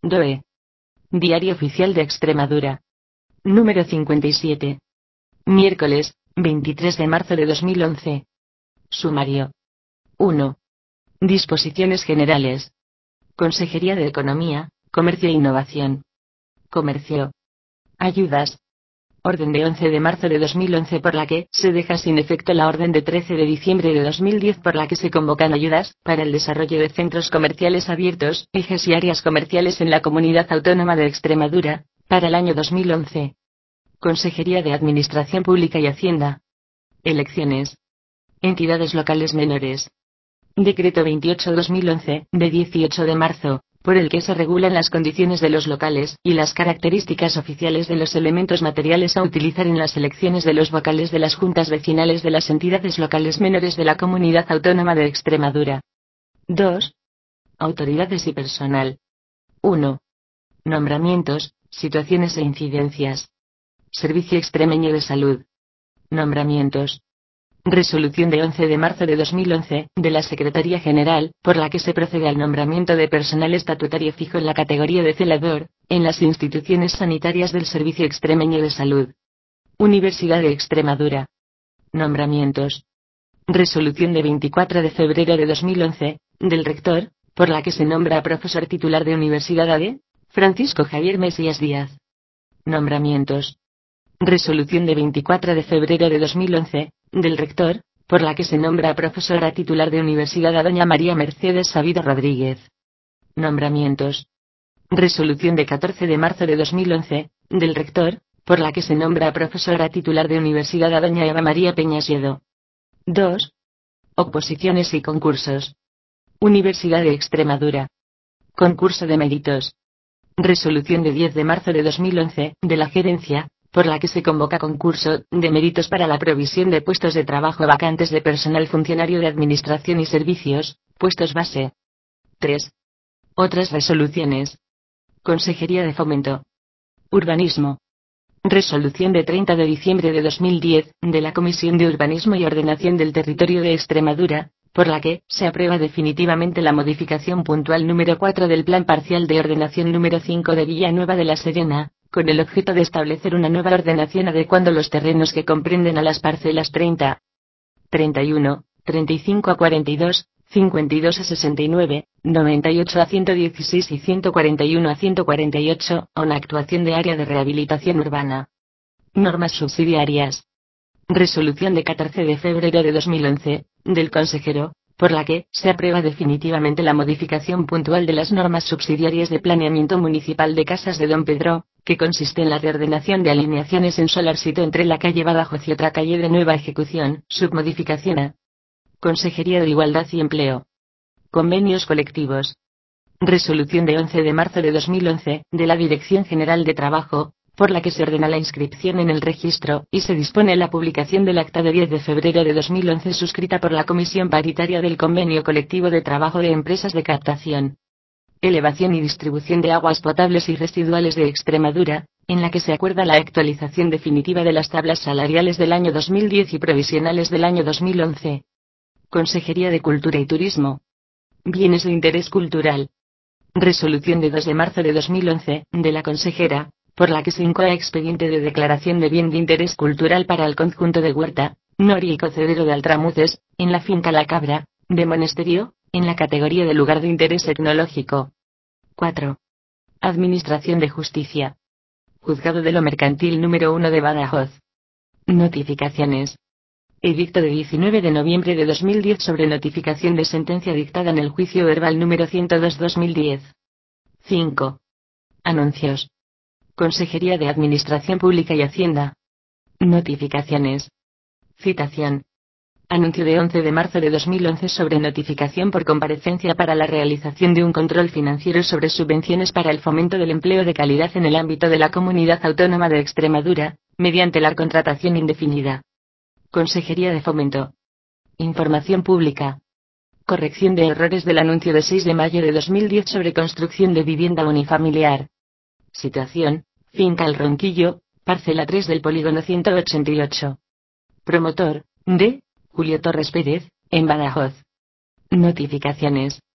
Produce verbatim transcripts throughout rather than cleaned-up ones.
D O E. Diario Oficial de Extremadura. Número cincuenta y siete. Miércoles, veintitrés de marzo de dos mil once. Sumario. uno. Disposiciones generales. Consejería de Economía, Comercio e Innovación. Comercio. Ayudas. Orden de once de marzo de dos mil once por la que se deja sin efecto la orden de trece de diciembre de dos mil diez por la que se convocan ayudas para el desarrollo de centros comerciales abiertos, ejes y áreas comerciales en la Comunidad Autónoma de Extremadura, para el año dos mil once. Consejería de Administración Pública y Hacienda. Elecciones. Entidades locales menores. Decreto veintiocho barra dos mil once, de dieciocho de marzo, por el que se regulan las condiciones de los locales y las características oficiales de los elementos materiales a utilizar en las elecciones de los vocales de las juntas vecinales de las entidades locales menores de la Comunidad Autónoma de Extremadura. dos. Autoridades y personal. uno. Nombramientos, situaciones e incidencias. Servicio Extremeño de Salud. Nombramientos. Resolución de once de marzo de dos mil once, de la Secretaría General, por la que se procede al nombramiento de personal estatutario fijo en la categoría de celador, en las instituciones sanitarias del Servicio Extremeño de Salud. Universidad de Extremadura. Nombramientos. Resolución de veinticuatro de febrero de dos mil once, del rector, por la que se nombra a profesor titular de Universidad A D, Francisco Javier Mesías Díaz. Nombramientos. Resolución de veinticuatro de febrero de dos mil once, del rector, por la que se nombra a profesora titular de Universidad a doña María Mercedes Sabido Rodríguez. Nombramientos. Resolución de catorce de marzo de dos mil once, del rector, por la que se nombra a profesora titular de Universidad a doña Eva María Peñasiedo. dos. Oposiciones y concursos. Universidad de Extremadura. Concurso de méritos. Resolución de diez de marzo de dos mil once, de la Gerencia, por la que se convoca concurso de méritos para la provisión de puestos de trabajo vacantes de personal funcionario de Administración y Servicios, puestos base. tres. Otras resoluciones. Consejería de Fomento. Urbanismo. Resolución de treinta de diciembre de dos mil diez, de la Comisión de Urbanismo y Ordenación del Territorio de Extremadura, por la que se aprueba definitivamente la modificación puntual número cuatro del Plan Parcial de Ordenación número cinco de Villanueva de la Serena, con el objeto de establecer una nueva ordenación adecuando los terrenos que comprenden a las parcelas treinta, treinta y uno, treinta y cinco a cuarenta y dos, cincuenta y dos a sesenta y nueve, noventa y ocho a ciento dieciséis y ciento cuarenta y uno a ciento cuarenta y ocho, a una actuación de área de rehabilitación urbana. Normas subsidiarias. Resolución de catorce de febrero de dos mil once, del consejero, por la que se aprueba definitivamente la modificación puntual de las normas subsidiarias de planeamiento municipal de Casas de Don Pedro, que consiste en la reordenación de alineaciones en Solarcito entre la calle Badajoz y otra calle de nueva ejecución, submodificación a. Consejería de Igualdad y Empleo. Convenios colectivos. Resolución de once de marzo de dos mil once, de la Dirección General de Trabajo, por la que se ordena la inscripción en el registro, y se dispone la publicación del acta de diez de febrero de dos mil once suscrita por la Comisión Paritaria del Convenio Colectivo de Trabajo de Empresas de Captación, Elevación y Distribución de Aguas Potables y Residuales de Extremadura, en la que se acuerda la actualización definitiva de las tablas salariales del año dos mil diez y provisionales del año dos mil once. Consejería de Cultura y Turismo. Bienes de interés cultural. Resolución de dos de marzo de dos mil once, de la consejera, por la que se incoa expediente de declaración de bien de interés cultural para el conjunto de Huerta, Nori y Cocedero de Altramuces, en la finca La Cabra, de Monesterio, en la categoría de lugar de interés etnológico. cuatro. Administración de Justicia. Juzgado de lo Mercantil número uno de Badajoz. Notificaciones. Edicto de diecinueve de noviembre de dos mil diez sobre notificación de sentencia dictada en el juicio verbal número ciento dos barra dos mil diez. cinco. Anuncios. Consejería de Administración Pública y Hacienda. Notificaciones. Citación. Anuncio de once de marzo de dos mil once sobre notificación por comparecencia para la realización de un control financiero sobre subvenciones para el fomento del empleo de calidad en el ámbito de la Comunidad Autónoma de Extremadura, mediante la contratación indefinida. Consejería de Fomento. Información pública. Corrección de errores del anuncio de seis de mayo de dos mil diez sobre construcción de vivienda unifamiliar. Situación: Finca El Ronquillo, parcela tres del polígono ciento ochenta y ocho. Promotor: D. Julio Torres Pérez, en Badajoz. Notificaciones.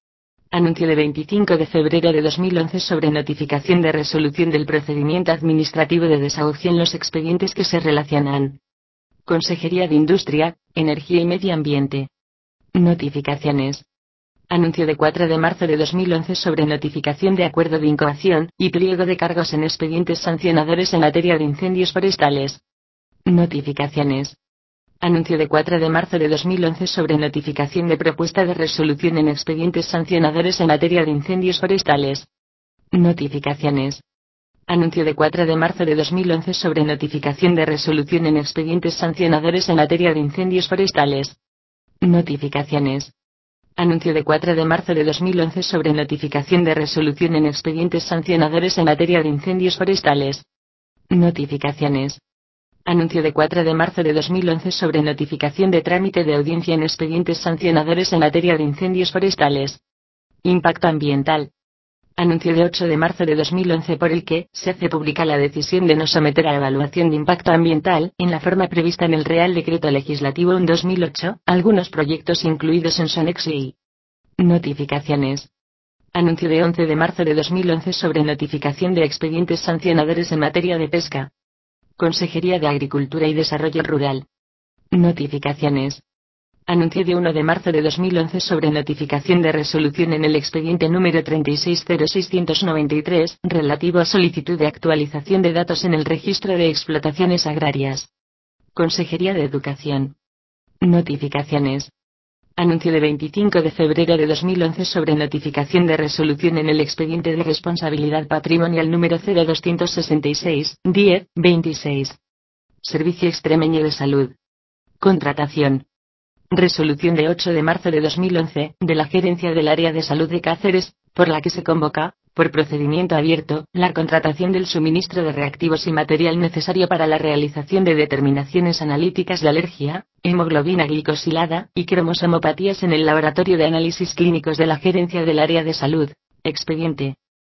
Anuncio de veinticinco de febrero de dos mil once sobre notificación de resolución del procedimiento administrativo de desahucio en los expedientes que se relacionan. Consejería de Industria, Energía y Medio Ambiente. Notificaciones. Anuncio de cuatro de marzo de dos mil once sobre notificación de acuerdo de incoación y pliego de cargos en expedientes sancionadores en materia de incendios forestales. Notificaciones. Anuncio de cuatro de marzo de dos mil once sobre notificación de propuesta de resolución en expedientes sancionadores en materia de incendios forestales. Notificaciones. Anuncio de cuatro de marzo de dos mil once sobre notificación de resolución en expedientes sancionadores en materia de incendios forestales. Notificaciones. Anuncio de cuatro de marzo de dos mil once sobre notificación de resolución en expedientes sancionadores en materia de incendios forestales. Notificaciones. Anuncio de cuatro de marzo de dos mil once sobre notificación de trámite de audiencia en expedientes sancionadores en materia de incendios forestales. Impacto ambiental. Anuncio de ocho de marzo de dos mil once por el que se hace pública la decisión de no someter a evaluación de impacto ambiental, en la forma prevista en el Real Decreto Legislativo uno dos mil ocho, algunos proyectos incluidos en su anexo I. Notificaciones. Anuncio de once de marzo de dos mil once sobre notificación de expedientes sancionadores en materia de pesca. Consejería de Agricultura y Desarrollo Rural. Notificaciones. Anuncio de uno de marzo de dos mil once sobre notificación de resolución en el expediente número treinta y seis cero seiscientos noventa y tres, relativo a solicitud de actualización de datos en el registro de explotaciones agrarias. Consejería de Educación. Notificaciones. Anuncio de veinticinco de febrero de dos mil once sobre notificación de resolución en el expediente de responsabilidad patrimonial número cero doscientos sesenta y seis, diez, veintiséis. Servicio Extremeño de Salud. Contratación. Resolución de ocho de marzo de dos mil once, de la Gerencia del Área de Salud de Cáceres, por la que se convoca, por procedimiento abierto, la contratación del suministro de reactivos y material necesario para la realización de determinaciones analíticas de alergia, hemoglobina glicosilada, y cromosomopatías en el Laboratorio de Análisis Clínicos de la Gerencia del Área de Salud. Expediente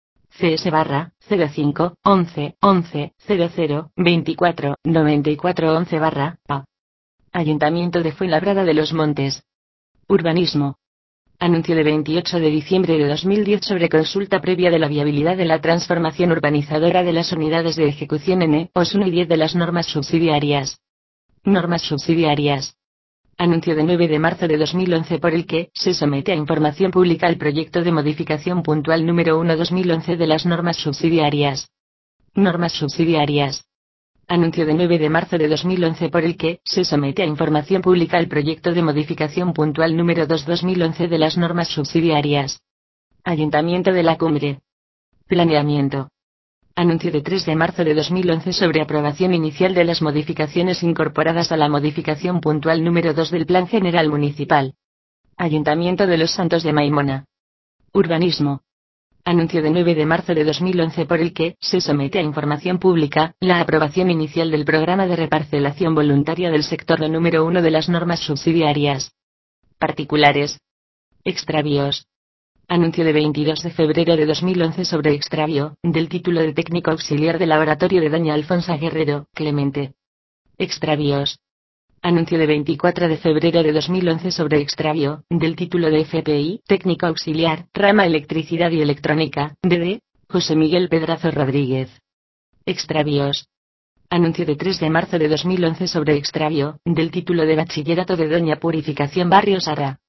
C S barra, cero cinco, once, once, cero cero, veinticuatro, noventa y cuatro once barra, A. Ayuntamiento de Fuenlabrada de los Montes. Urbanismo. Anuncio de veintiocho de diciembre de dos mil diez sobre consulta previa de la viabilidad de la transformación urbanizadora de las unidades de ejecución N, O S uno y diez de las normas subsidiarias. Normas subsidiarias. Anuncio de nueve de marzo de dos mil once por el que se somete a información pública el proyecto de modificación puntual número uno dos mil once de las normas subsidiarias. Normas subsidiarias. Anuncio de nueve de marzo de dos mil once por el que se somete a información pública el proyecto de modificación puntual número dos dos mil once de las normas subsidiarias. Ayuntamiento de la Cumbre. Planeamiento. Anuncio de tres de marzo de dos mil once sobre aprobación inicial de las modificaciones incorporadas a la modificación puntual número dos del Plan General Municipal. Ayuntamiento de Los Santos de Maimona. Urbanismo. Anuncio de nueve de marzo de dos mil once por el que se somete a información pública la aprobación inicial del programa de reparcelación voluntaria del sector de número uno de las normas subsidiarias. Particulares. Extravíos. Anuncio de veintidós de febrero de dos mil once sobre extravío del título de técnico auxiliar del laboratorio de doña Alfonsa Guerrero, Clemente. Extravíos. Anuncio de veinticuatro de febrero de dos mil once sobre extravío del título de F P I, técnico auxiliar, rama electricidad y electrónica, D D, José Miguel Pedrazo Rodríguez. Extravíos. Anuncio de tres de marzo de dos mil once sobre extravío del título de bachillerato de doña Purificación Barrios Arra.